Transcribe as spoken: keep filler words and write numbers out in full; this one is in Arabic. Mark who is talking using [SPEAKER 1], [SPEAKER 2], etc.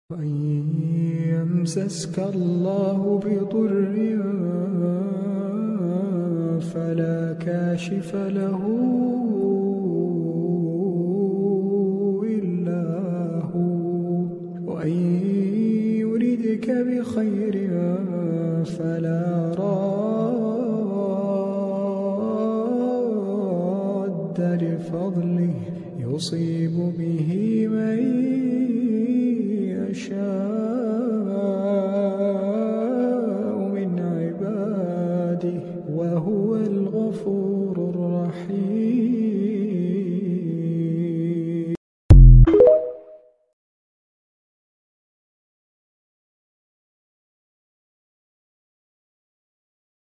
[SPEAKER 1] وإن يمسسك الله بضر فلا كاشف له إلا هو، وإن يردك بخير فلا راد لفضله يصيب به من يشاء